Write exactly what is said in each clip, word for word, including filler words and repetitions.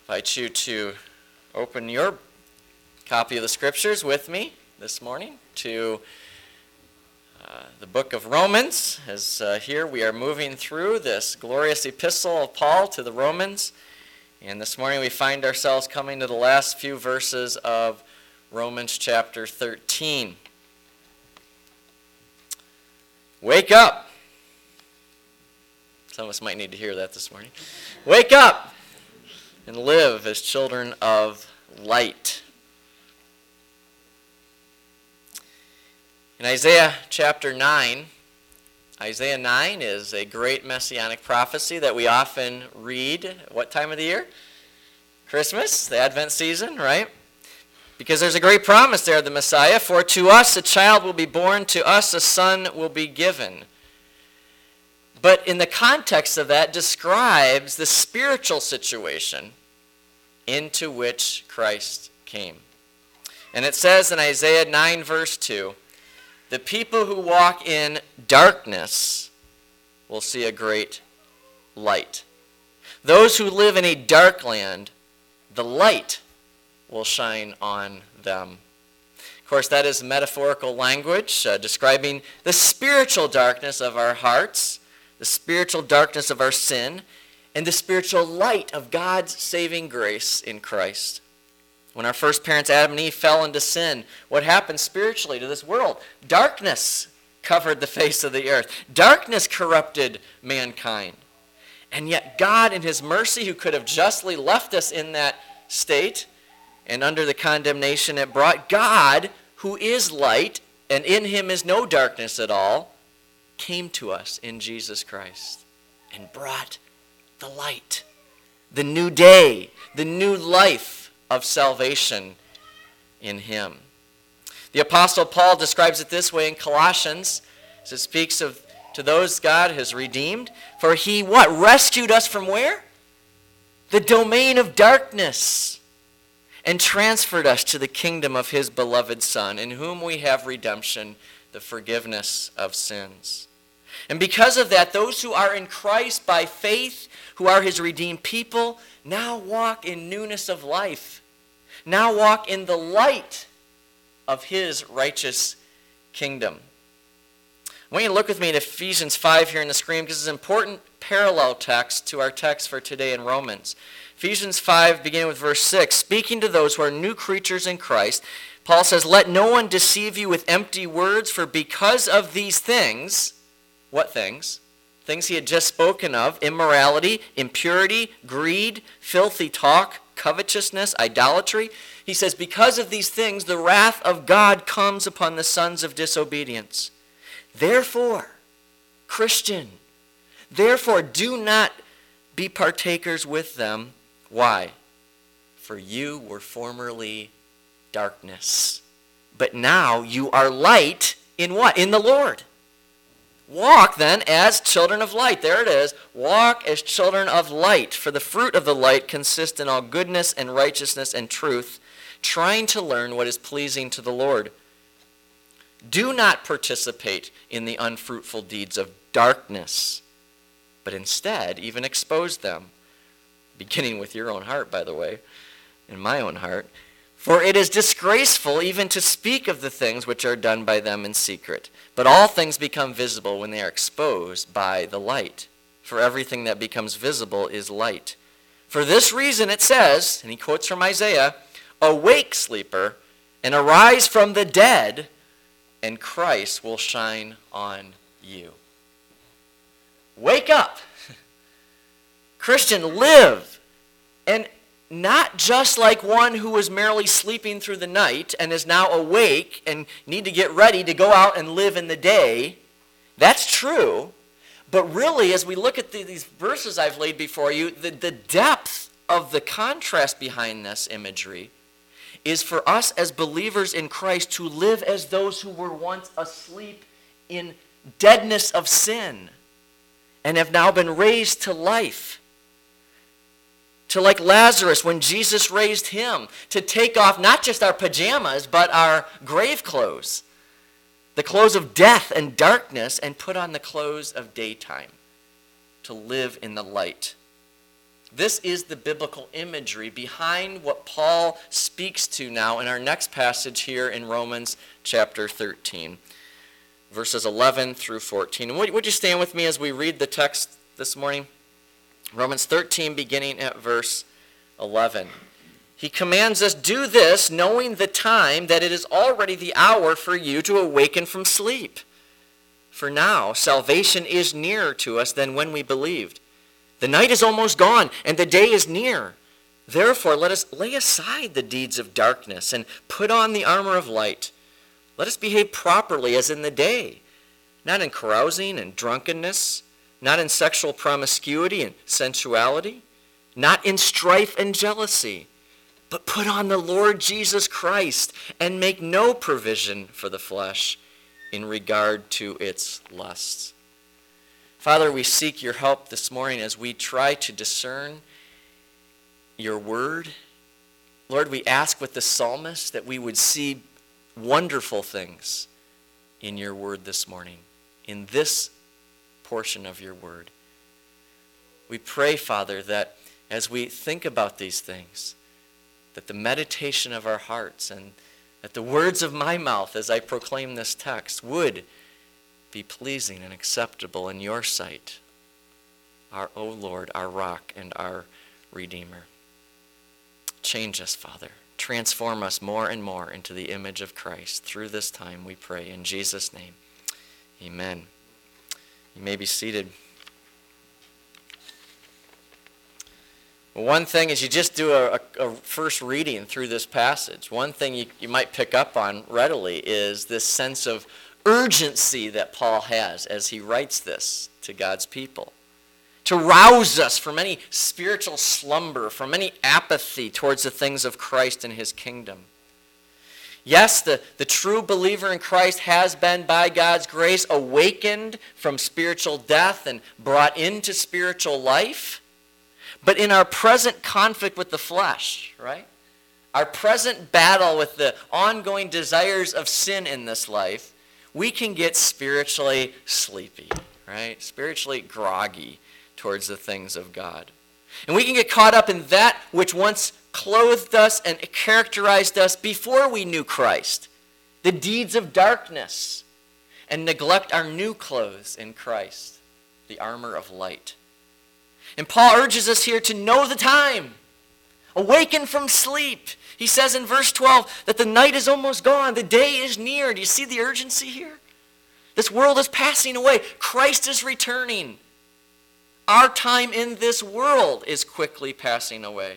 invite you to open your copy of the Scriptures with me this morning to uh, the book of Romans. As uh, here we are moving through this glorious epistle of Paul to the Romans. And this morning we find ourselves coming to the last few verses of Romans chapter thirteen. Wake up! Some of us might need to hear that this morning. Wake up and live as children of light. In Isaiah chapter nine, Isaiah nine is a great messianic prophecy that we often read. What time of the year? Christmas, the Advent season, right? Because there's a great promise there of the Messiah. For to us a child will be born, to us a son will be given. But in the context of that, describes the spiritual situation into which Christ came. And it says in Isaiah nine verse two, the people who walk in darkness will see a great light. Those who live in a dark land, the light will shine on them. Of course, that is metaphorical language uh, describing the spiritual darkness of our hearts, the spiritual darkness of our sin, and the spiritual light of God's saving grace in Christ. When our first parents, Adam and Eve, fell into sin, what happened spiritually to this world? Darkness covered the face of the earth. Darkness corrupted mankind. And yet God, in his mercy, who could have justly left us in that state and under the condemnation it brought, God, who is light, and in him is no darkness at all, came to us in Jesus Christ and brought the light, the new day, the new life of salvation in him. The Apostle Paul describes it this way in Colossians, as it speaks of to those God has redeemed. For he what? Rescued us from where? The domain of darkness, and transferred us to the kingdom of his beloved Son, in whom we have redemption, the forgiveness of sins. And because of that, those who are in Christ by faith, who are his redeemed people, now walk in newness of life. Now walk in the light of his righteous kingdom. I want you to look with me at Ephesians five here on the screen, because it's an important parallel text to our text for today in Romans. Ephesians five, beginning with verse six, speaking to those who are new creatures in Christ, Paul says, let no one deceive you with empty words, for because of these things, what things? Things he had just spoken of, immorality, impurity, greed, filthy talk, covetousness, idolatry. He says, because of these things, the wrath of God comes upon the sons of disobedience. Therefore, Christian, therefore do not be partakers with them. Why? For you were formerly darkness, but now you are light in what? In the Lord. Walk then as children of light. There it is. Walk as children of light. For the fruit of the light consists in all goodness and righteousness and truth, trying to learn what is pleasing to the Lord. Do not participate in the unfruitful deeds of darkness, but instead even expose them, beginning with your own heart, by the way, in my own heart. For it is disgraceful even to speak of the things which are done by them in secret. But all things become visible when they are exposed by the light. For everything that becomes visible is light. For this reason it says, and he quotes from Isaiah, awake, sleeper, and arise from the dead, and Christ will shine on you. Wake up! Christian, live! And not just like one who was merely sleeping through the night and is now awake and need to get ready to go out and live in the day. That's true. But really, as we look at the, these verses I've laid before you, the, the depth of the contrast behind this imagery is for us as believers in Christ to live as those who were once asleep in deadness of sin and have now been raised to life. To like Lazarus when Jesus raised him, to take off not just our pajamas, but our grave clothes, the clothes of death and darkness, and put on the clothes of daytime, to live in the light This is the biblical imagery behind what Paul speaks to now in our next passage here in Romans chapter thirteen, verses eleven through fourteen. And would, would you stand with me as we read the text this morning? Romans thirteen, beginning at verse eleven. He commands us, "Do this, knowing the time, that it is already the hour for you to awaken from sleep. For now, salvation is nearer to us than when we believed. The night is almost gone, and the day is near. Therefore, let us lay aside the deeds of darkness and put on the armor of light. Let us behave properly as in the day, not in carousing and drunkenness, not in sexual promiscuity and sensuality, not in strife and jealousy, but put on the Lord Jesus Christ and make no provision for the flesh in regard to its lusts." Father, we seek your help this morning as we try to discern your word. Lord, we ask with the psalmist that we would see wonderful things in your word this morning, in this portion of your word. We pray, Father, that as we think about these things, that the meditation of our hearts and that the words of my mouth as I proclaim this text would be pleasing and acceptable in your sight, our, O Lord, our rock and our Redeemer. Change us, Father. Transform us more and more into the image of Christ through this time, we pray. In Jesus' name, amen. You may be seated. One thing is you just do a, a, a first reading through this passage. One thing you, you might pick up on readily is this sense of urgency that Paul has as he writes this to God's people, to rouse us from any spiritual slumber, from any apathy towards the things of Christ and his kingdom. Yes, the, the true believer in Christ has been, by God's grace, awakened from spiritual death and brought into spiritual life. But in our present conflict with the flesh, right? Our present battle with the ongoing desires of sin in this life, we can get spiritually sleepy, right? Spiritually groggy towards the things of God. And we can get caught up in that which once clothed us and characterized us before we knew Christ, the deeds of darkness, and neglect our new clothes in Christ, the armor of light. And Paul urges us here to know the time. Awaken from sleep. He says in verse twelve that the night is almost gone. The day is near. Do you see the urgency here? This world is passing away. Christ is returning. Our time in this world is quickly passing away.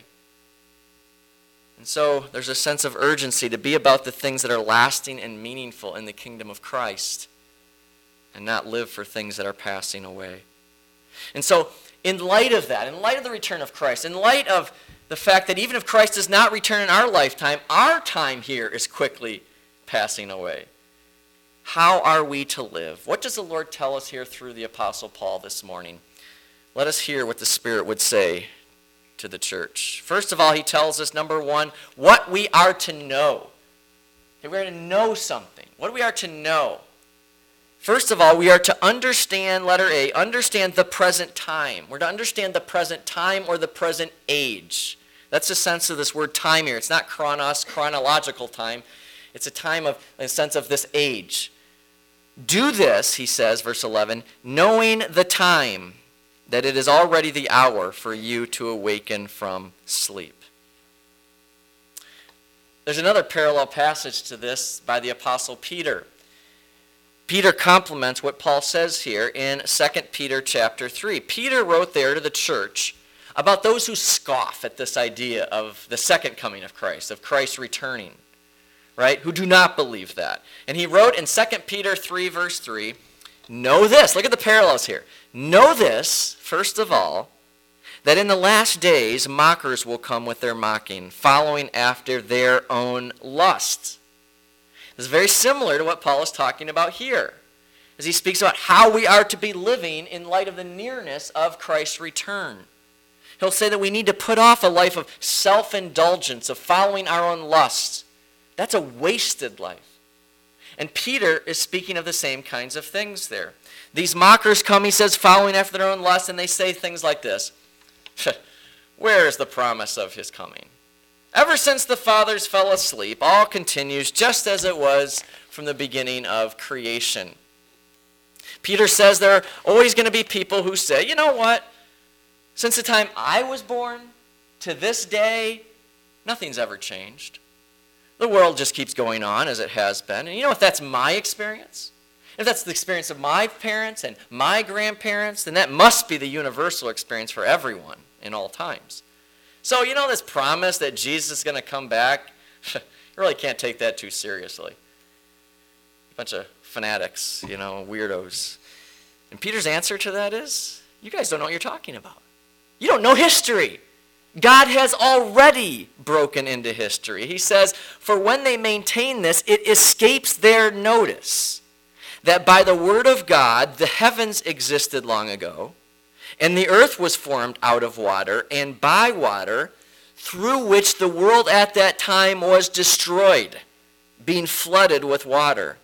And so there's a sense of urgency to be about the things that are lasting and meaningful in the kingdom of Christ and not live for things that are passing away. And so in light of that, in light of the return of Christ, in light of the fact that even if Christ does not return in our lifetime, our time here is quickly passing away. How are we to live? What does the Lord tell us here through the Apostle Paul this morning? Let us hear what the Spirit would say to the church. First of all, he tells us, number one, what we are to know. Okay, we're to know something. What we are to know. First of all, we are to understand, letter A, understand the present time. We're to understand the present time or the present age. That's the sense of this word time here. It's not chronos, chronological time. It's a time of, in the sense of this age. Do this, he says, verse eleven, knowing the time, that it is already the hour for you to awaken from sleep. There's another parallel passage to this by the Apostle Peter. Peter complements what Paul says here in Second Peter chapter three. Peter wrote there to the church about those who scoff at this idea of the second coming of Christ, of Christ returning, right? Who do not believe that. And he wrote in Second Peter three, verse three, know this, look at the parallels here. Know this, first of all, that in the last days mockers will come with their mocking, following after their own lusts. This is very similar to what Paul is talking about here, as he speaks about how we are to be living in light of the nearness of Christ's return. He'll say that we need to put off a life of self-indulgence, of following our own lusts. That's a wasted life. And Peter is speaking of the same kinds of things there. These mockers come, he says, following after their own lusts, and they say things like this. Where is the promise of his coming? Ever since the fathers fell asleep, all continues just as it was from the beginning of creation. Peter says there are always going to be people who say, you know what? Since the time I was born to this day, nothing's ever changed. The world just keeps going on as it has been. And you know, if that's my experience, if that's the experience of my parents and my grandparents, then that must be the universal experience for everyone in all times. So, you know, this promise that Jesus is going to come back, you really can't take that too seriously. A bunch of fanatics, you know, weirdos. And Peter's answer to that is, you guys don't know what you're talking about. You don't know history. God has already broken into history. He says, for when they maintain this, it escapes their notice that by the word of God, the heavens existed long ago, and the earth was formed out of water and by water, through which the world at that time was destroyed, being flooded with water.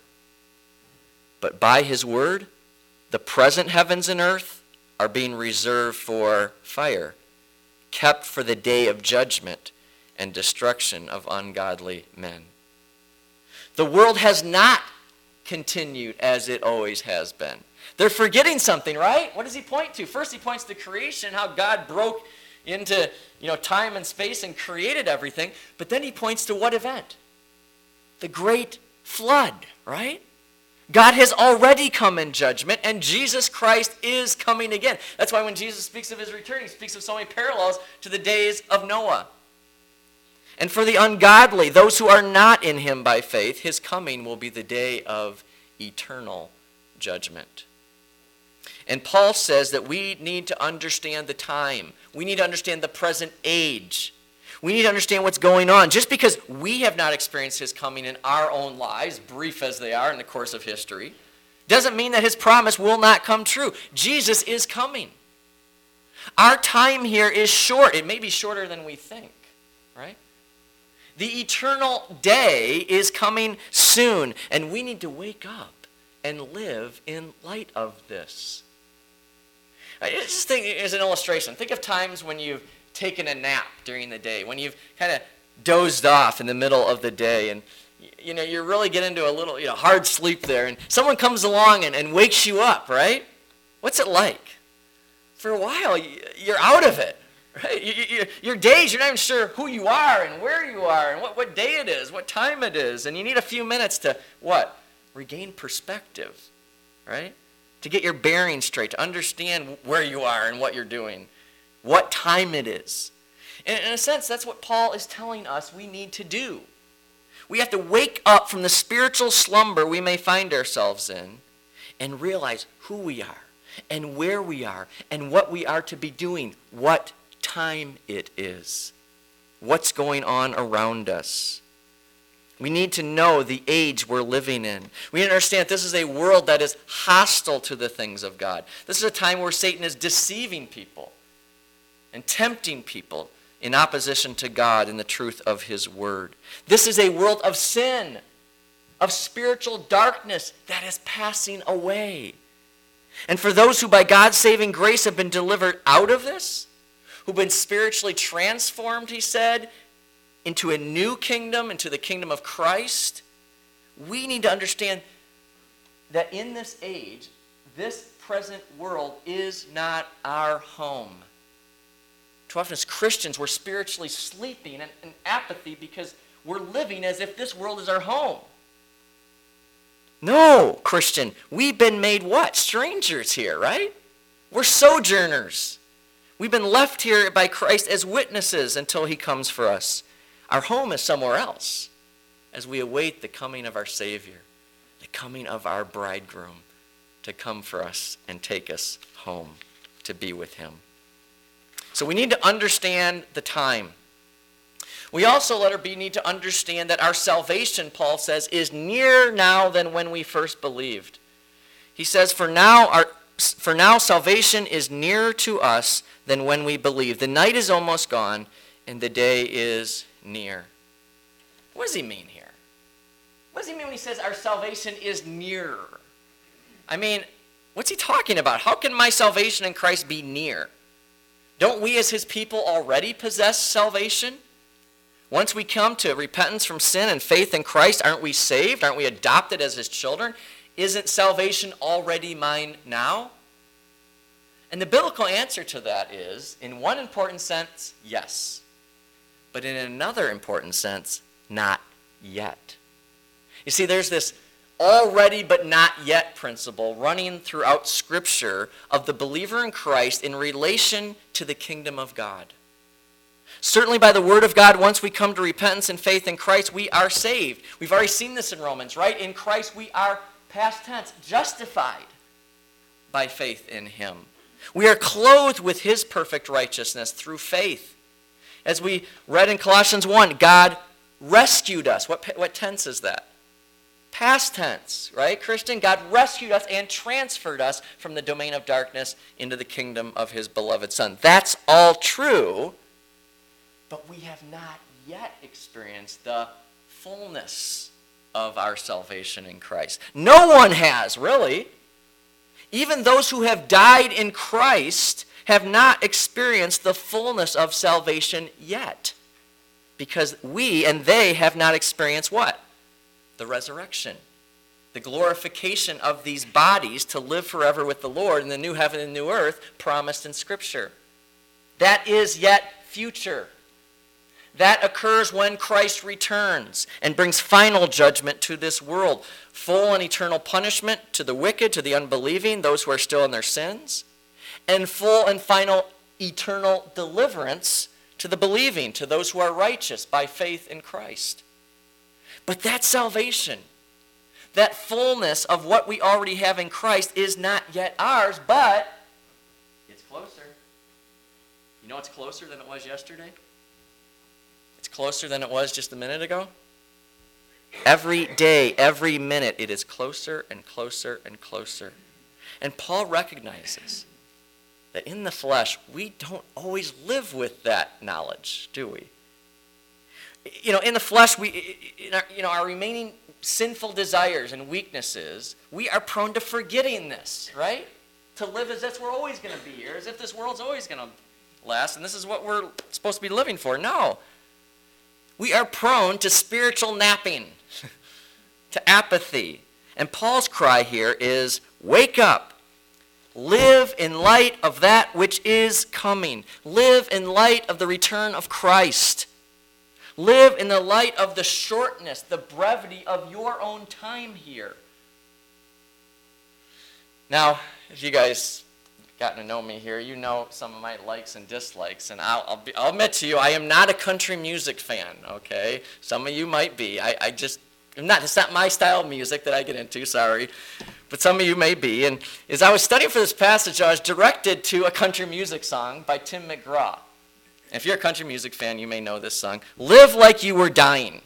But by his word, the present heavens and earth are being reserved for fire, kept for the day of judgment and destruction of ungodly men. The world has not continued as it always has been. They're forgetting something, right? What does he point to? First he points to creation, how God broke into, you know, time and space and created everything. But then he points to what event? The great flood, right? God has already come in judgment, and Jesus Christ is coming again. That's why when Jesus speaks of his return, he speaks of so many parallels to the days of Noah. And for the ungodly, those who are not in him by faith, his coming will be the day of eternal judgment. And Paul says that we need to understand the time. We need to understand the present age. We need to understand what's going on. Just because we have not experienced his coming in our own lives, brief as they are in the course of history, doesn't mean that his promise will not come true. Jesus is coming. Our time here is short. It may be shorter than we think, right? The eternal day is coming soon, and we need to wake up and live in light of this. I just think as an illustration, think of times when you've taken a nap during the day, when you've kind of dozed off in the middle of the day, and you know you're really getting into a little you know hard sleep there, and someone comes along and, and wakes you up, right? What's it like? For a while, you're out of it, right? You, you, your days, you're not even sure who you are and where you are and what, what day it is, what time it is, and you need a few minutes to, what? Regain perspective, right? To get your bearings straight, to understand where you are and what you're doing, what time it is. And in a sense, that's what Paul is telling us we need to do. We have to wake up from the spiritual slumber we may find ourselves in and realize who we are and where we are and what we are to be doing, what time it is, what's going on around us. We need to know the age we're living in. We understand this is a world that is hostile to the things of God. This is a time where Satan is deceiving people and tempting people in opposition to God and the truth of his word. This is a world of sin, of spiritual darkness that is passing away. And for those who by God's saving grace have been delivered out of this, who've been spiritually transformed, he said, into a new kingdom, into the kingdom of Christ, we need to understand that in this age, this present world is not our home. Too often as Christians, we're spiritually sleeping in, in apathy because we're living as if this world is our home. No, Christian, we've been made what? Strangers here, right? We're sojourners. We've been left here by Christ as witnesses until he comes for us. Our home is somewhere else as we await the coming of our Savior, the coming of our bridegroom to come for us and take us home to be with him. So we need to understand the time. We also, letter B, need to understand that our salvation, Paul says, is nearer now than when we first believed. He says, for now, our, for now salvation is nearer to us than when we believed. The night is almost gone, and the day is near. What does he mean here? What does he mean when he says our salvation is nearer? I mean, what's he talking about? How can my salvation in Christ be near? Don't we as his people already possess salvation? Once we come to repentance from sin and faith in Christ, aren't we saved? Aren't we adopted as his children? Isn't salvation already mine now? And the biblical answer to that is, in one important sense, yes. But in another important sense, not yet. You see, there's this already but not yet principle running throughout Scripture of the believer in Christ in relation to the kingdom of God. Certainly by the word of God, once we come to repentance and faith in Christ, we are saved. We've already seen this in Romans, right? In Christ we are, past tense, justified by faith in him. We are clothed with his perfect righteousness through faith. As we read in Colossians one, God rescued us. What, what tense is that? Past tense, right, Christian? God rescued us and transferred us from the domain of darkness into the kingdom of his beloved Son. That's all true. But we have not yet experienced the fullness of our salvation in Christ. No one has, really. Even those who have died in Christ have not experienced the fullness of salvation yet. Because we and they have not experienced what? The resurrection. The glorification of these bodies to live forever with the Lord in the new heaven and new earth promised in Scripture. That is yet future. That occurs when Christ returns and brings final judgment to this world. Full and eternal punishment to the wicked, to the unbelieving, those who are still in their sins. And full and final eternal deliverance to the believing, to those who are righteous by faith in Christ. But that salvation, that fullness of what we already have in Christ is not yet ours, but it's closer. You know it's closer than it was yesterday? It's closer than it was just a minute ago. Every day, every minute, it is closer and closer and closer. And Paul recognizes that in the flesh, we don't always live with that knowledge, do we? You know, in the flesh, we, in our, you know, our remaining sinful desires and weaknesses, we are prone to forgetting this, right? To live as if we're always going to be here, as if this world's always going to last, and this is what we're supposed to be living for. No. We are prone to spiritual napping, to apathy. And Paul's cry here is, wake up. Live in light of that which is coming. Live in light of the return of Christ. Live in the light of the shortness, the brevity of your own time here. Now, if you guys gotten to know me here, you know some of my likes and dislikes, and I'll, I'll, be, I'll admit to you, I am not a country music fan, okay? Some of you might be. I, I just, I'm not, it's not my style of music that I get into, sorry. But some of you may be. And as I was studying for this passage, I was directed to a country music song by Tim McGraw. If you're a country music fan, you may know this song. Live Like You Were Dying.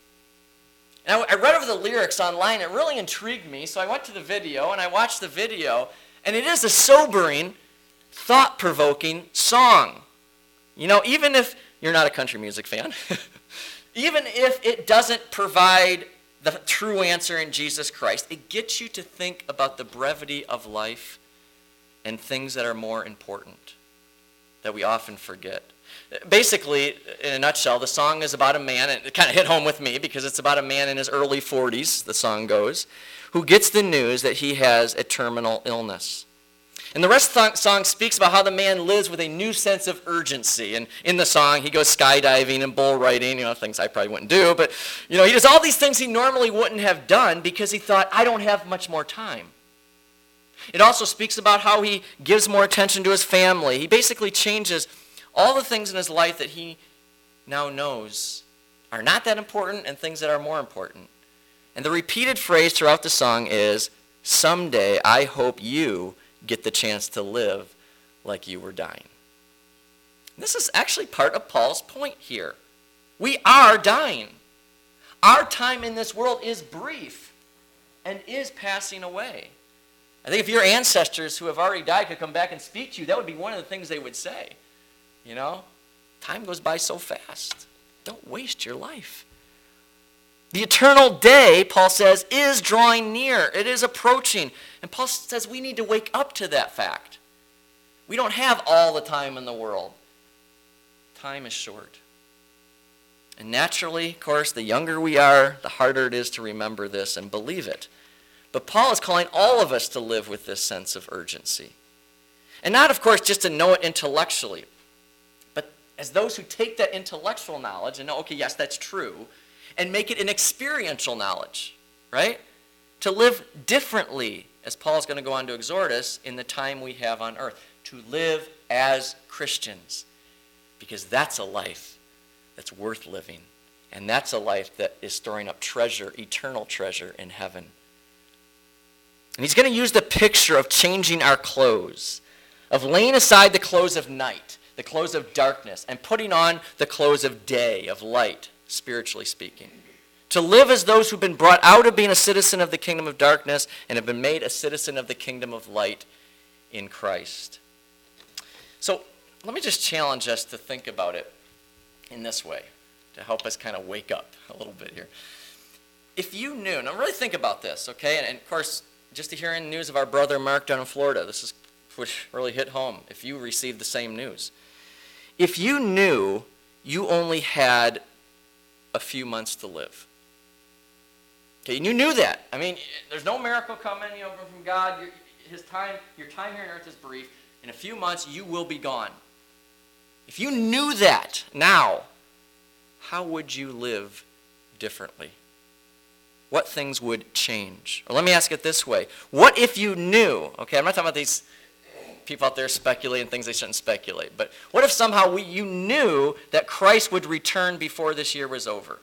And I, I read over the lyrics online. It really intrigued me, so I went to the video, and I watched the video. And it is a sobering, thought-provoking song. You know, even if you're not a country music fan, even if it doesn't provide the true answer in Jesus Christ, it gets you to think about the brevity of life and things that are more important that we often forget. Basically, in a nutshell, the song is about a man, and it kind of hit home with me because it's about a man in his early forties, the song goes, who gets the news that he has a terminal illness. And the rest of the song speaks about how the man lives with a new sense of urgency. And in the song, he goes skydiving and bull riding, you know, things I probably wouldn't do. But, you know, he does all these things he normally wouldn't have done because he thought, I don't have much more time. It also speaks about how he gives more attention to his family. He basically changes all the things in his life that he now knows are not that important and things that are more important. And the repeated phrase throughout the song is, someday I hope you get the chance to live like you were dying. This is actually part of Paul's point here. We are dying. Our time in this world is brief and is passing away. I think if your ancestors who have already died could come back and speak to you, that would be one of the things they would say. You know, time goes by so fast. Don't waste your life. The eternal day, Paul says, is drawing near. It is approaching. And Paul says we need to wake up to that fact. We don't have all the time in the world. Time is short. And naturally, of course, the younger we are, the harder it is to remember this and believe it. But Paul is calling all of us to live with this sense of urgency. And not, of course, just to know it intellectually, but as those who take that intellectual knowledge and know, okay, yes, that's true, and make it an experiential knowledge, right? To live differently, as Paul is going to go on to exhort us, in the time we have on earth. To live as Christians, because that's a life that's worth living. And that's a life that is storing up treasure, eternal treasure in heaven. And he's going to use the picture of changing our clothes, of laying aside the clothes of night, the clothes of darkness, and putting on the clothes of day, of light, spiritually speaking. To live as those who've been brought out of being a citizen of the kingdom of darkness and have been made a citizen of the kingdom of light in Christ. So let me just challenge us to think about it in this way, to help us kind of wake up a little bit here. If you knew, now really think about this, okay? And, and of course, just to hear in news of our brother Mark down in Florida, this is which really hit home if you received the same news. If you knew you only had a few months to live, okay, and you knew that. I mean, there's no miracle coming, you know, from God. Your, his time, your time here on earth is brief. In a few months, you will be gone. If you knew that now, how would you live differently? What things would change? Or let me ask it this way. What if you knew, okay, I'm not talking about these people out there speculating things they shouldn't speculate, but what if somehow we, you knew that Christ would return before this year was over?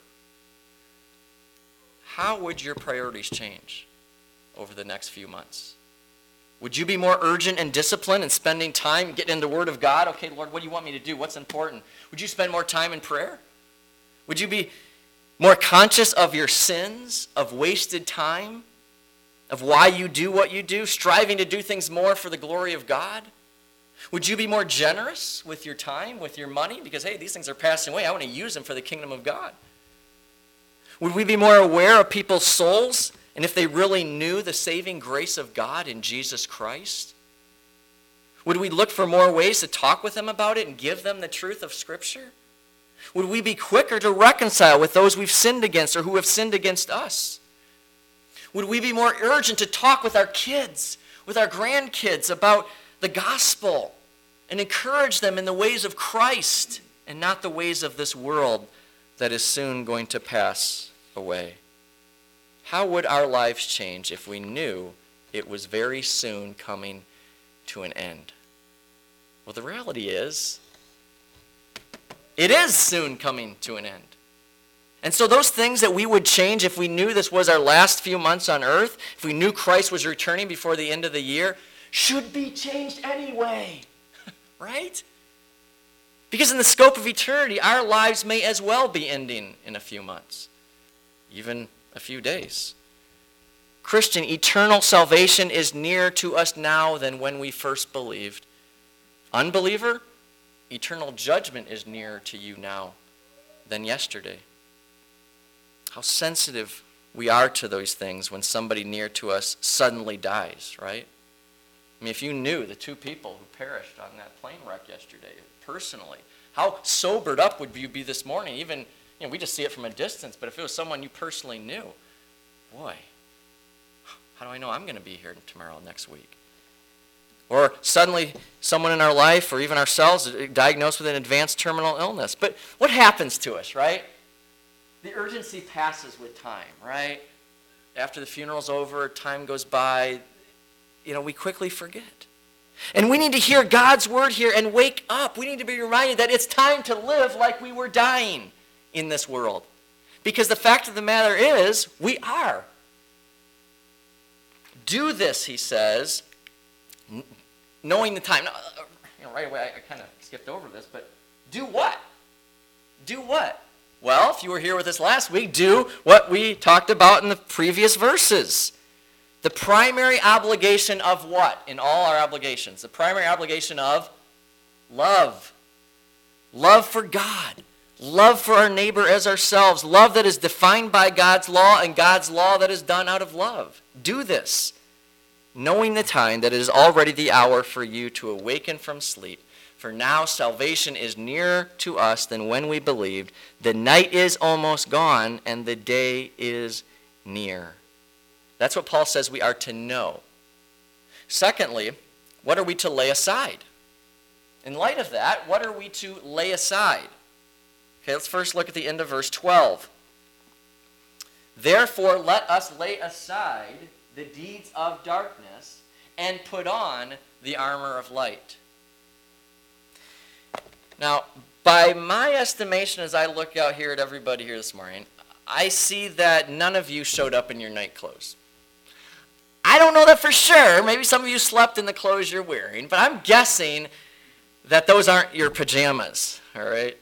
How would your priorities change over the next few months? Would you be more urgent and disciplined in spending time getting in the Word of God? Okay, Lord, what do you want me to do? What's important? Would you spend more time in prayer? Would you be more conscious of your sins, of wasted time, of why you do what you do, striving to do things more for the glory of God? Would you be more generous with your time, with your money? Because, hey, these things are passing away. I want to use them for the kingdom of God. Would we be more aware of people's souls and if they really knew the saving grace of God in Jesus Christ? Would we look for more ways to talk with them about it and give them the truth of Scripture? Would we be quicker to reconcile with those we've sinned against or who have sinned against us? Would we be more urgent to talk with our kids, with our grandkids about the gospel and encourage them in the ways of Christ and not the ways of this world that is soon going to pass away? How would our lives change if we knew it was very soon coming to an end? Well, the reality is, it is soon coming to an end. And so those things that we would change if we knew this was our last few months on earth, if we knew Christ was returning before the end of the year, should be changed anyway, right? Because in the scope of eternity, our lives may as well be ending in a few months, even a few days. Christian, eternal salvation is nearer to us now than when we first believed. Unbeliever, eternal judgment is nearer to you now than yesterday. How sensitive we are to those things when somebody near to us suddenly dies, right? I mean, if you knew the two people who perished on that plane wreck yesterday personally, how sobered up would you be this morning? Even, you know, we just see it from a distance, but if it was someone you personally knew, boy, how do I know I'm going to be here tomorrow, next week? Or suddenly someone in our life or even ourselves is diagnosed with an advanced terminal illness. But what happens to us, right? The urgency passes with time, right? After the funeral's over, time goes by, you know, we quickly forget. And we need to hear God's word here and wake up. We need to be reminded that it's time to live like we were dying in this world. Because the fact of the matter is, we are. Do this, he says, knowing the time. Now, you know, right away, I, I kind of skipped over this, but do what? Do what? Well, if you were here with us last week, do what we talked about in the previous verses. The primary obligation of what in all our obligations? The primary obligation of love. Love for God. Love for our neighbor as ourselves. Love that is defined by God's law and God's law that is done out of love. Do this. knowing the time that it is already the hour for you to awaken from sleep. For now salvation is nearer to us than when we believed. The night is almost gone, and the day is near. That's what Paul says we are to know. Secondly, what are we to lay aside? In light of that, what are we to lay aside? Okay, let's first look at the end of verse twelve. Therefore, let us lay aside the deeds of darkness and put on the armor of light. Now, by my estimation, as I look out here at everybody here this morning, I see that none of you showed up in your night clothes. I don't know that for sure. Maybe some of you slept in the clothes you're wearing, but I'm guessing that those aren't your pajamas, all right?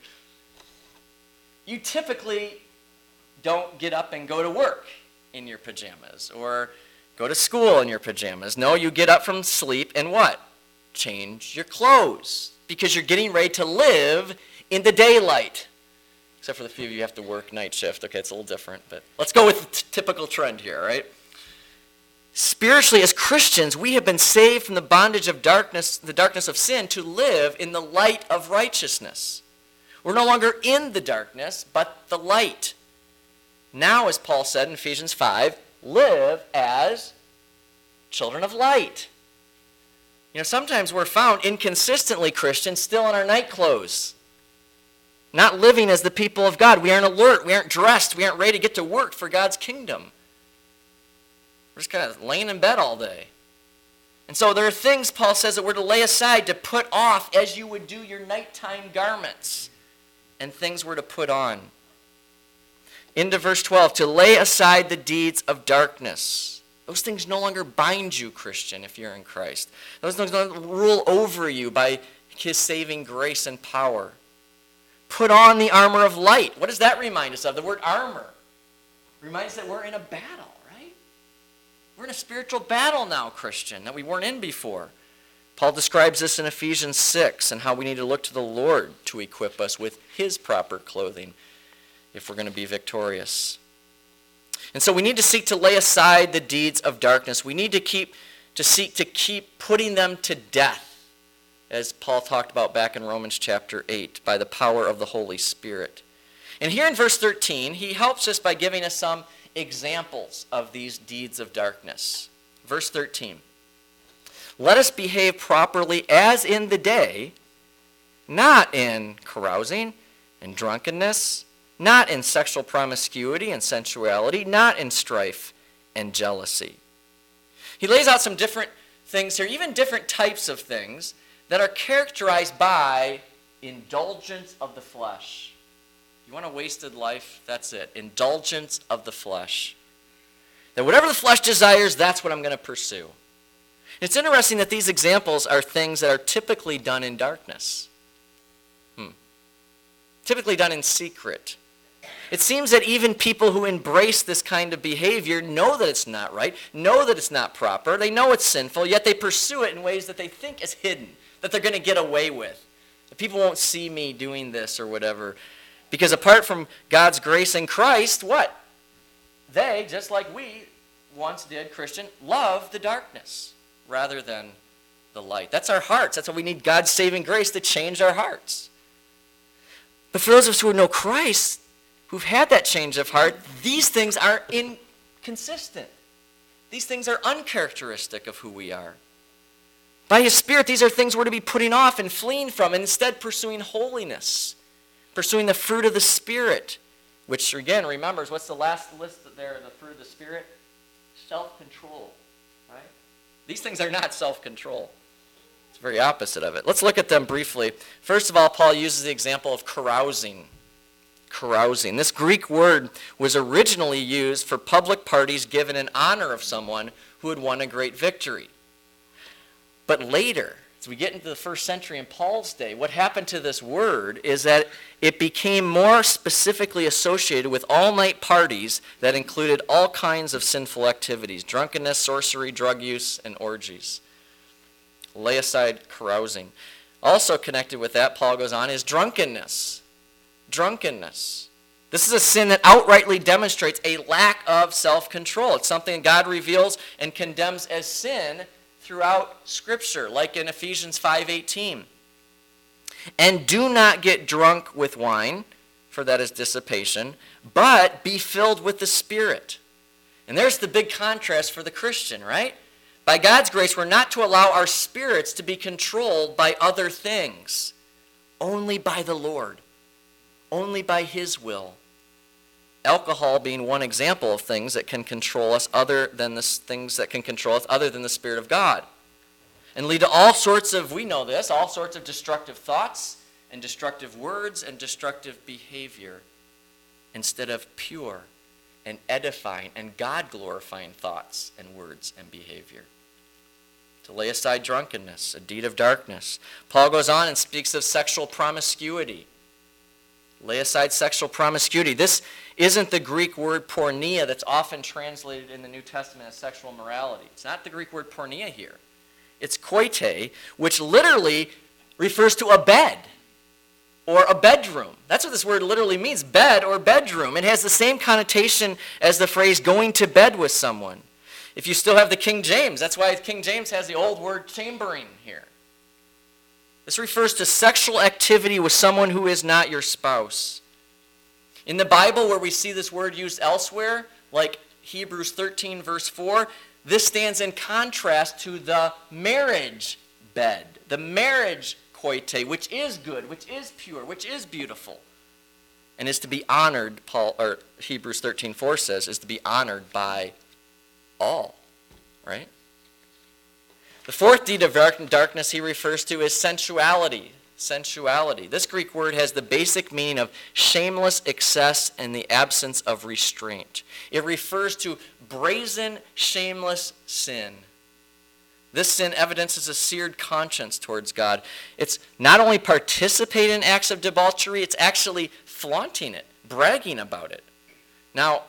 You typically don't get up and go to work in your pajamas or go to school in your pajamas. No, you get up from sleep and what? Change your clothes because you're getting ready to live in the daylight. Except for the few of you who have to work night shift. Okay, it's a little different, but let's go with the t- typical trend here, all right? Spiritually, as Christians, we have been saved from the bondage of darkness, the darkness of sin, to live in the light of righteousness. We're no longer in the darkness, but the light. Now, as Paul said in Ephesians five, live as children of light. You know, sometimes we're found inconsistently Christians still in our night clothes. Not living as the people of God. We aren't alert. We aren't dressed. We aren't ready to get to work for God's kingdom. We're just kind of laying in bed all day. And so there are things, Paul says, that we're to lay aside, to put off as you would do your nighttime garments. And things we're to put on. Into verse twelve, to lay aside the deeds of darkness. Those things no longer bind you, Christian, if you're in Christ. Those things don't rule over you by his saving grace and power. Put on the armor of light. What does that remind us of? The word armor reminds us that we're in a battle, right? We're in a spiritual battle now, Christian, that we weren't in before. Paul describes this in Ephesians six and how we need to look to the Lord to equip us with his proper clothing if we're going to be victorious. And so we need to seek to lay aside the deeds of darkness. We need to keep to seek to keep putting them to death, as Paul talked about back in Romans chapter eight, by the power of the Holy Spirit. And here in verse thirteen, he helps us by giving us some examples of these deeds of darkness. Verse thirteen, let us behave properly as in the day, not in carousing and drunkenness, not in sexual promiscuity and sensuality, not in strife and jealousy. He lays out some different things here, even different types of things that are characterized by indulgence of the flesh. You want a wasted life? That's it. Indulgence of the flesh. That whatever the flesh desires, that's what I'm going to pursue. It's interesting that these examples are things that are typically done in darkness. Hmm. Typically done in secret. It seems that even people who embrace this kind of behavior know that it's not right, know that it's not proper, they know it's sinful, yet they pursue it in ways that they think is hidden, that they're going to get away with. That people won't see me doing this or whatever. Because apart from God's grace in Christ, what? They, just like we once did, Christian, love the darkness rather than the light. That's our hearts. That's why we need God's saving grace to change our hearts. But for those of us who know Christ, who've had that change of heart, these things are inconsistent. These things are uncharacteristic of who we are. By his Spirit, these are things we're to be putting off and fleeing from, and instead pursuing holiness, pursuing the fruit of the Spirit, which, again, remembers, what's the last list there, the fruit of the Spirit? Self-control, right? These things are not self-control. It's the very opposite of it. Let's look at them briefly. First of all, Paul uses the example of carousing. Carousing. This Greek word was originally used for public parties given in honor of someone who had won a great victory. But later, as we get into the first century in Paul's day, what happened to this word is that it became more specifically associated with all-night parties that included all kinds of sinful activities: drunkenness, sorcery, drug use, and orgies. Lay aside carousing. Also connected with that, Paul goes on, is drunkenness. Drunkenness. This is a sin that outrightly demonstrates a lack of self-control. It's something God reveals and condemns as sin throughout Scripture, like in Ephesians five eighteen. And do not get drunk with wine, for that is dissipation, but be filled with the Spirit. And there's the big contrast for the Christian, right? By God's grace, we're not to allow our spirits to be controlled by other things, only by the Lord, only by His will. Alcohol being one example of things that can control us other than the things that can control us other than the Spirit of God. And lead to all sorts of, we know this, all sorts of destructive thoughts and destructive words and destructive behavior instead of pure and edifying and God-glorifying thoughts and words and behavior. To lay aside drunkenness, a deed of darkness. Paul goes on and speaks of sexual promiscuity. Lay aside sexual promiscuity. This isn't the Greek word porneia that's often translated in the New Testament as sexual immorality. It's not the Greek word porneia here. It's koite, which literally refers to a bed or a bedroom. That's what this word literally means, bed or bedroom. It has the same connotation as the phrase going to bed with someone. If you still have the King James, that's why King James has the old word chambering here. This refers to sexual activity with someone who is not your spouse. In the Bible, where we see this word used elsewhere, like Hebrews thirteen, verse four, this stands in contrast to the marriage bed, the marriage koite, which is good, which is pure, which is beautiful, and is to be honored, Paul or Hebrews thirteen four says, is to be honored by all, right? The fourth deed of darkness he refers to is sensuality. Sensuality. This Greek word has the basic meaning of shameless excess and the absence of restraint. It refers to brazen, shameless sin. This sin evidences a seared conscience towards God. It's not only participating in acts of debauchery, it's actually flaunting it, bragging about it. Now,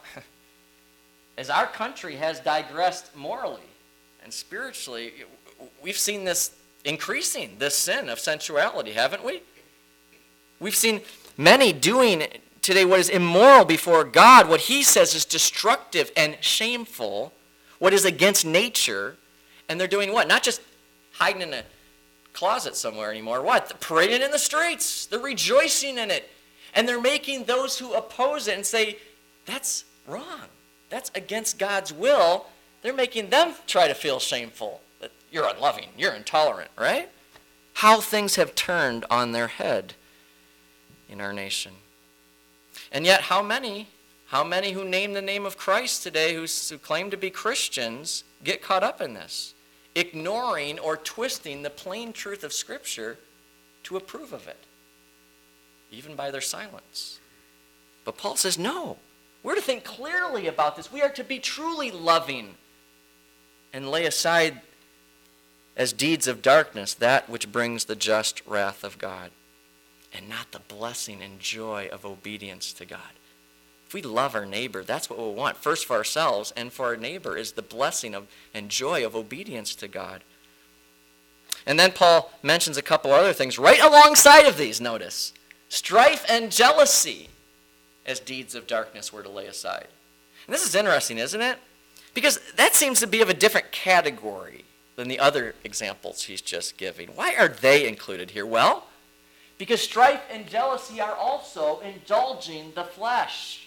as our country has digressed morally and spiritually, we've seen this increasing, this sin of sensuality, haven't we? We've seen many doing today what is immoral before God, what He says is destructive and shameful, what is against nature, and they're doing what? Not just hiding in a closet somewhere anymore. What? They're parading in the streets. They're rejoicing in it. And they're making those who oppose it and say, that's wrong. That's against God's will. They're making them try to feel shameful. That you're unloving, you're intolerant, right? How things have turned on their head in our nation. And yet how many, how many who name the name of Christ today, who, who claim to be Christians, get caught up in this, ignoring or twisting the plain truth of Scripture to approve of it, even by their silence. But Paul says, no, we're to think clearly about this. We are to be truly loving and lay aside as deeds of darkness that which brings the just wrath of God, and not the blessing and joy of obedience to God. If we love our neighbor, that's what we want. First for ourselves and for our neighbor is the blessing of and joy of obedience to God. And then Paul mentions a couple other things right alongside of these, notice. Strife and jealousy as deeds of darkness were to lay aside. And this is interesting, isn't it? Because that seems to be of a different category than the other examples he's just giving. Why are they included here? Well, because strife and jealousy are also indulging the flesh.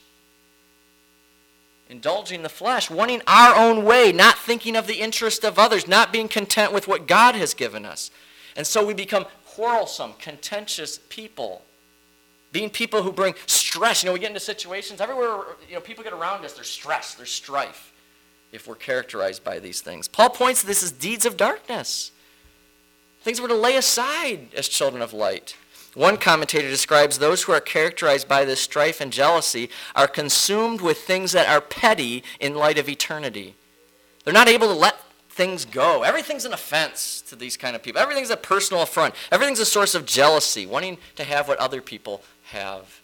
Indulging the flesh, wanting our own way, not thinking of the interest of others, not being content with what God has given us. And so we become quarrelsome, contentious people. Being people who bring stress. You know, we get into situations, everywhere, you know, people get around us, there's stress, there's strife, if we're characterized by these things. Paul points to this as deeds of darkness. Things we're to lay aside as children of light. One commentator describes those who are characterized by this strife and jealousy are consumed with things that are petty in light of eternity. They're not able to let things go. Everything's an offense to these kind of people. Everything's a personal affront. Everything's a source of jealousy, wanting to have what other people have.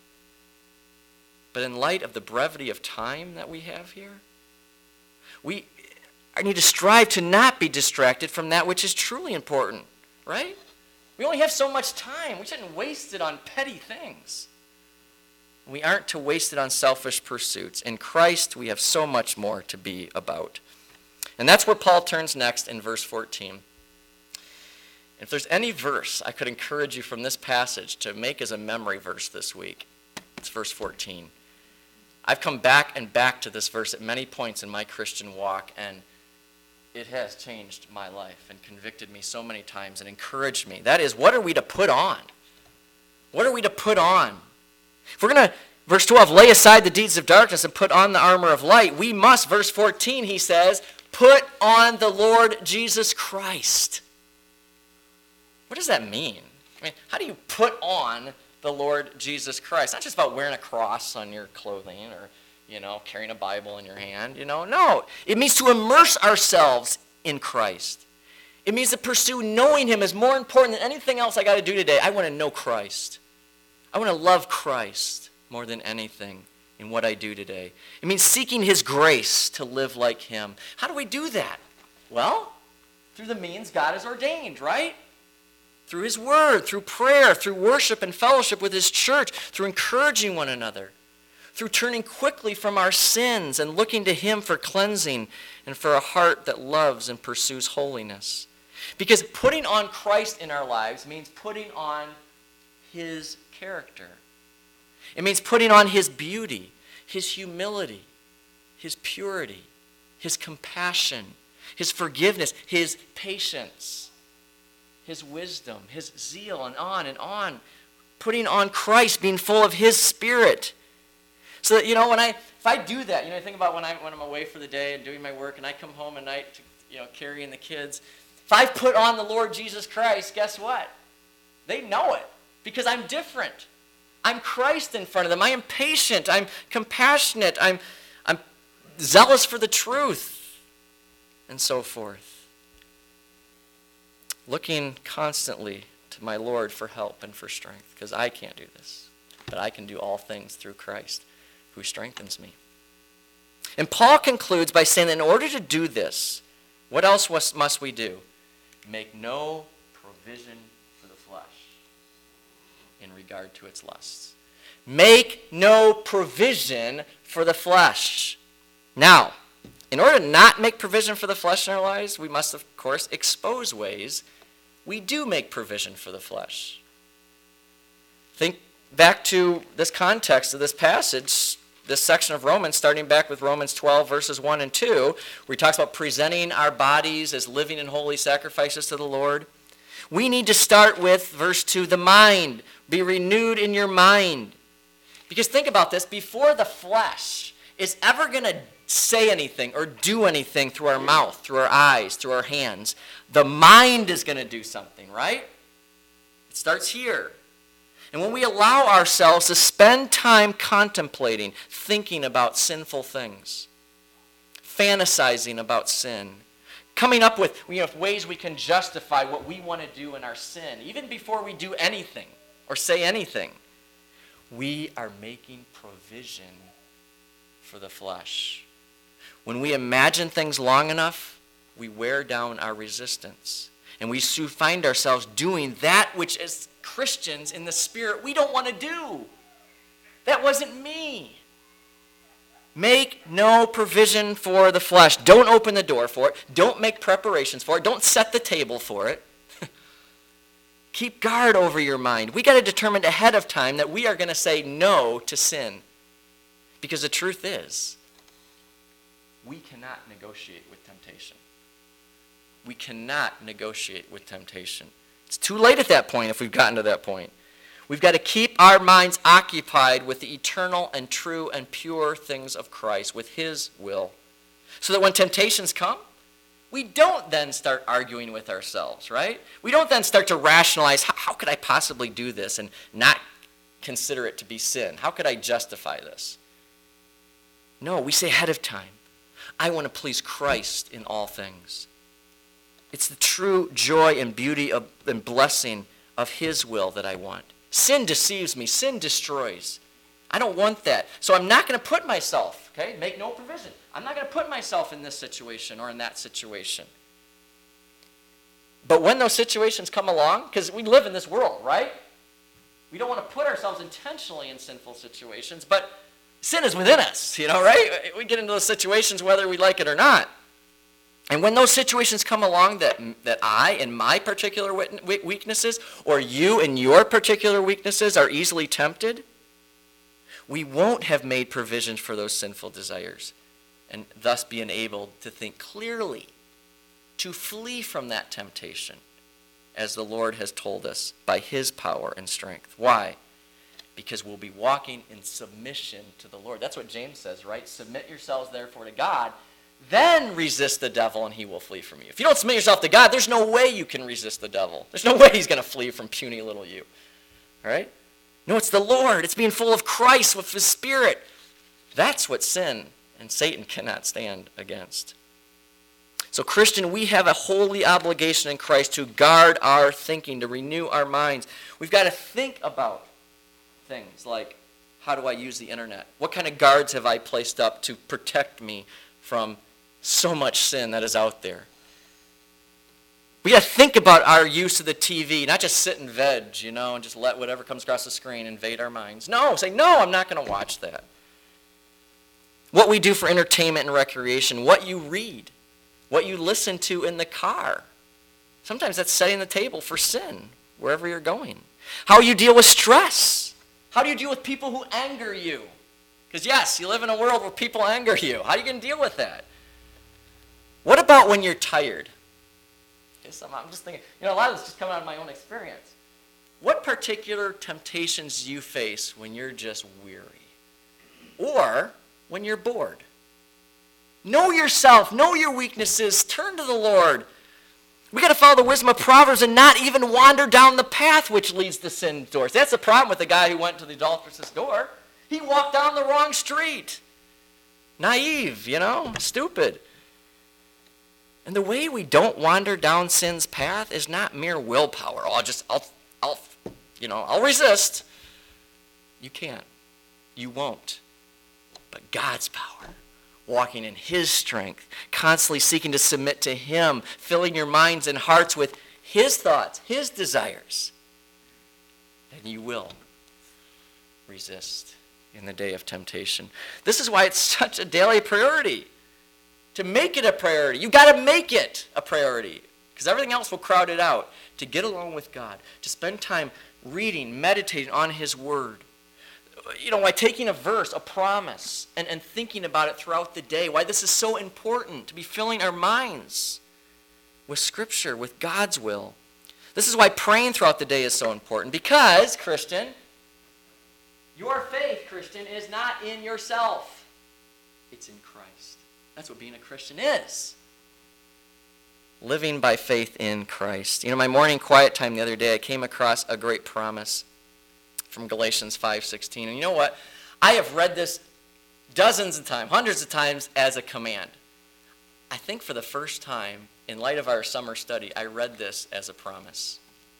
But in light of the brevity of time that we have here, we need to strive to not be distracted from that which is truly important, right? We only have so much time. We shouldn't waste it on petty things. We aren't to waste it on selfish pursuits. In Christ, we have so much more to be about. And that's where Paul turns next in verse fourteen. If there's any verse I could encourage you from this passage to make as a memory verse this week, it's verse fourteen. I've come back and back to this verse at many points in my Christian walk, and it has changed my life and convicted me so many times and encouraged me. That is, what are we to put on? What are we to put on? If we're going to, verse twelve, lay aside the deeds of darkness and put on the armor of light, we must, verse fourteen, he says, put on the Lord Jesus Christ. What does that mean? I mean, how do you put on the Lord Jesus Christ? Not just about wearing a cross on your clothing or, you know, carrying a Bible in your hand, you know. No, it means to immerse ourselves in Christ. It means to pursue knowing him is more important than anything else I got to do today. I want to know Christ. I want to love Christ more than anything in what I do today. It means seeking his grace to live like him. How do we do that? Well, through the means God has ordained, right? Through his word, through prayer, through worship and fellowship with his church, through encouraging one another, through turning quickly from our sins and looking to him for cleansing and for a heart that loves and pursues holiness. Because putting on Christ in our lives means putting on his character. It means putting on his beauty, his humility, his purity, his compassion, his forgiveness, his patience, his wisdom, his zeal, and on and on. Putting on Christ, being full of his Spirit. So that, you know, when I, if I do that, you know, I think about when, I, when I'm away for the day and doing my work and I come home at night, to, you know, carrying the kids. If I put on the Lord Jesus Christ, guess what? They know it because I'm different. I'm Christ in front of them. I am patient. I'm compassionate. I'm, I'm zealous for the truth, and so forth. Looking constantly to my Lord for help and for strength, because I can't do this, but I can do all things through Christ who strengthens me. And Paul concludes by saying that in order to do this, what else must we do? Make no provision for the flesh in regard to its lusts. Make no provision for the flesh. Now, in order to not make provision for the flesh in our lives, we must, of course, expose ways we do make provision for the flesh. Think back to this context of this passage, this section of Romans, starting back with Romans twelve, verses one and two, where he talks about presenting our bodies as living and holy sacrifices to the Lord. We need to start with, verse two, the mind. Be renewed in your mind. Because think about this, before the flesh is ever going to say anything or do anything through our mouth, through our eyes, through our hands, the mind is going to do something, right? It starts here. And when we allow ourselves to spend time contemplating, thinking about sinful things, fantasizing about sin, coming up with, you know, ways we can justify what we want to do in our sin, even before we do anything or say anything, we are making provision for the flesh. When we imagine things long enough, we wear down our resistance. And we soon find ourselves doing that which as Christians in the Spirit we don't want to do. That wasn't me. Make no provision for the flesh. Don't open the door for it. Don't make preparations for it. Don't set the table for it. Keep guard over your mind. We got to determine ahead of time that we are going to say no to sin. Because the truth is, we cannot negotiate with temptation. We cannot negotiate with temptation. It's too late at that point if we've gotten to that point. We've got to keep our minds occupied with the eternal and true and pure things of Christ, with his will. So that when temptations come, we don't then start arguing with ourselves, right? We don't then start to rationalize, how, how could I possibly do this and not consider it to be sin? How could I justify this? No, we say ahead of time, I want to please Christ in all things. It's the true joy and beauty of, and blessing of his will that I want. Sin deceives me. Sin destroys. I don't want that. So I'm not going to put myself, okay, make no provision. I'm not going to put myself in this situation or in that situation. But when those situations come along, because we live in this world, right? We don't want to put ourselves intentionally in sinful situations, but sin is within us, you know, right? We get into those situations whether we like it or not. And when those situations come along that that I and my particular weaknesses, or you and your particular weaknesses are easily tempted, we won't have made provisions for those sinful desires and thus be enabled to think clearly, to flee from that temptation, as the Lord has told us by his power and strength. Why? Because we'll be walking in submission to the Lord. That's what James says, right? Submit yourselves therefore to God, then resist the devil and he will flee from you. If you don't submit yourself to God, there's no way you can resist the devil. There's no way he's going to flee from puny little you. All right? No, it's the Lord. It's being full of Christ with his Spirit. That's what sin and Satan cannot stand against. So, Christian, we have a holy obligation in Christ to guard our thinking, to renew our minds. We've got to think about things like, how do I use the internet? What kind of guards have I placed up to protect me from so much sin that is out there? We got to think about our use of the T V, not just sit and veg, you know, and just let whatever comes across the screen invade our minds. No, say, no, I'm not going to watch that. What we do for entertainment and recreation, what you read, what you listen to in the car. Sometimes that's setting the table for sin, wherever you're going. How you deal with stress. How do you deal with people who anger you? Because yes, you live in a world where people anger you. How are you going to deal with that? What about when you're tired? Okay, I'm just thinking, you know, a lot of this is just coming out of my own experience. What particular temptations do you face when you're just weary? Or when you're bored? Know yourself. Know your weaknesses. Turn to the Lord. We got to follow the wisdom of Proverbs and not even wander down the path which leads to sin doors. That's the problem with the guy who went to the adulteress's door. He walked down the wrong street. Naive, you know, stupid. And the way we don't wander down sin's path is not mere willpower. Oh, I'll just, I'll, I'll, you know, I'll resist. You can't. You won't. But God's power. Walking in his strength, constantly seeking to submit to him, filling your minds and hearts with his thoughts, his desires, then you will resist in the day of temptation. This is why it's such a daily priority, to make it a priority. You've got to make it a priority, because everything else will crowd it out. To get along with God, to spend time reading, meditating on his word. You know, why taking a verse, a promise, and, and thinking about it throughout the day, why this is so important, to be filling our minds with Scripture, with God's will. This is why praying throughout the day is so important, because, Christian, your faith, Christian, is not in yourself. It's in Christ. That's what being a Christian is. Living by faith in Christ. You know, my morning quiet time the other day, I came across a great promise from Galatians five sixteen. And you know what? I have read this dozens of times, hundreds of times as a command. I think for the first time, in light of our summer study, I read this as a promise.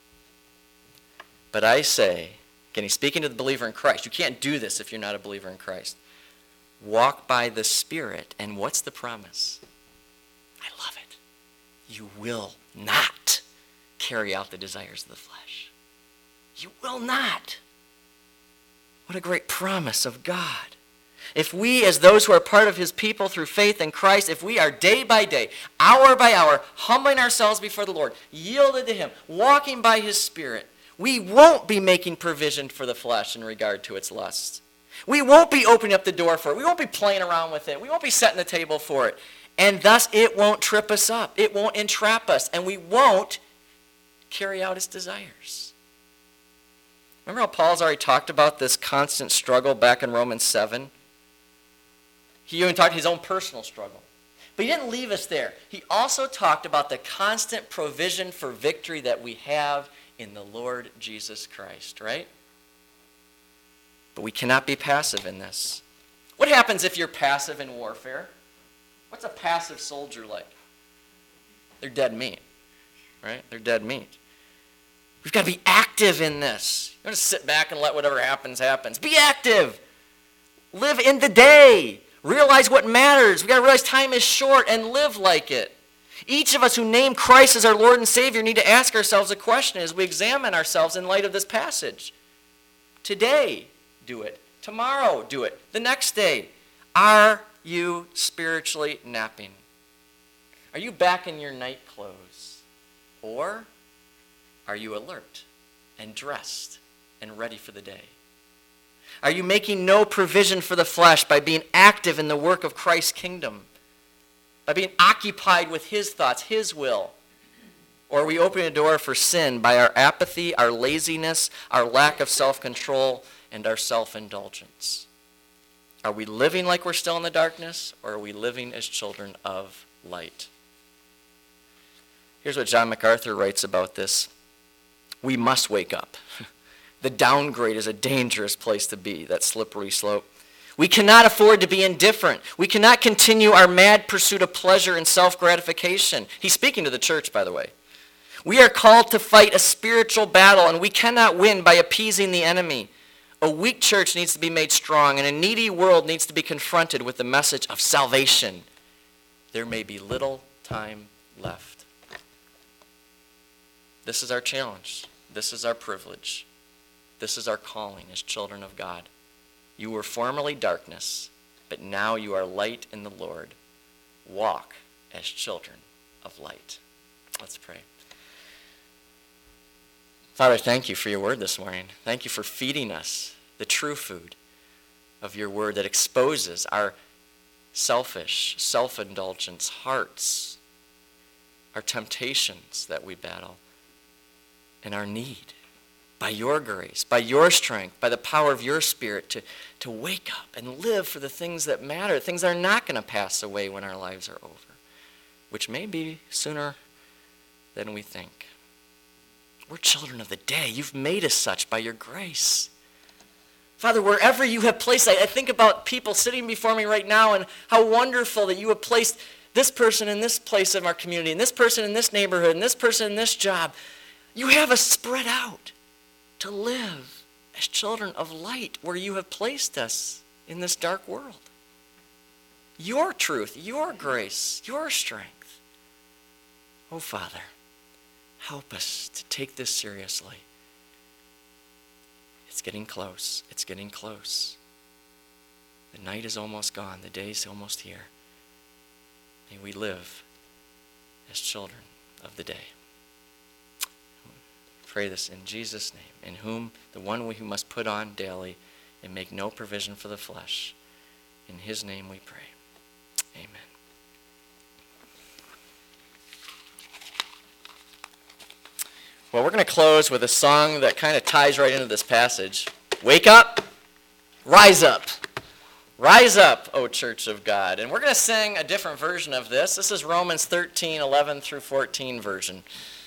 But I say, again, he's speaking to the believer in Christ. You can't do this if you're not a believer in Christ. Walk by the Spirit, and what's the promise? I love it. You will not carry out the desires of the flesh. You will not. What a great promise of God. If we, as those who are part of his people through faith in Christ, if we are day by day, hour by hour, humbling ourselves before the Lord, yielded to him, walking by his Spirit, we won't be making provision for the flesh in regard to its lusts. We won't be opening up the door for it. We won't be playing around with it. We won't be setting the table for it. And thus it won't trip us up. It won't entrap us. And we won't carry out its desires. Remember how Paul's already talked about this constant struggle back in Romans seven? He even talked his own personal struggle. But he didn't leave us there. He also talked about the constant provision for victory that we have in the Lord Jesus Christ, right? But we cannot be passive in this. What happens if you're passive in warfare? What's a passive soldier like? They're dead meat, right? They're dead meat. We've got to be active in this. You don't just sit back and let whatever happens, happens. Be active. Live in the day. Realize what matters. We've got to realize time is short and live like it. Each of us who name Christ as our Lord and Savior need to ask ourselves a question as we examine ourselves in light of this passage. Today, do it. Tomorrow, do it. The next day. Are you spiritually napping? Are you back in your night clothes? Or are you alert and dressed and ready for the day? Are you making no provision for the flesh by being active in the work of Christ's kingdom? By being occupied with his thoughts, his will? Or are we opening a door for sin by our apathy, our laziness, our lack of self-control, and our self-indulgence? Are we living like we're still in the darkness, or are we living as children of light? Here's what John MacArthur writes about this. We must wake up. The downgrade is a dangerous place to be, that slippery slope. We cannot afford to be indifferent. We cannot continue our mad pursuit of pleasure and self-gratification. He's speaking to the church, by the way. We are called to fight a spiritual battle, and we cannot win by appeasing the enemy. A weak church needs to be made strong, and a needy world needs to be confronted with the message of salvation. There may be little time left. This is our challenge. This is our privilege. This is our calling as children of God. You were formerly darkness, but now you are light in the Lord. Walk as children of light. Let's pray. Father, thank you for your word this morning. Thank you for feeding us the true food of your word that exposes our selfish, self-indulgence hearts, our temptations that we battle, and our need, by your grace, by your strength, by the power of your Spirit, to, to wake up and live for the things that matter, things that are not going to pass away when our lives are over, which may be sooner than we think. We're children of the day. You've made us such by your grace. Father, wherever you have placed, I, I think about people sitting before me right now and how wonderful that you have placed this person in this place of our community, and this person in this neighborhood, and this person in this job. You have us spread out to live as children of light where you have placed us in this dark world. Your truth, your grace, your strength. Oh, Father, help us to take this seriously. It's getting close. It's getting close. The night is almost gone. The day's almost here. May we live as children of the day. Pray this in Jesus' name, in whom the one we who must put on daily and make no provision for the flesh. In his name we pray. Amen. Well, we're going to close with a song that kind of ties right into this passage. Wake up, rise up. Rise up, O church of God. And we're going to sing a different version of this. This is Romans thirteen, eleven through fourteen version.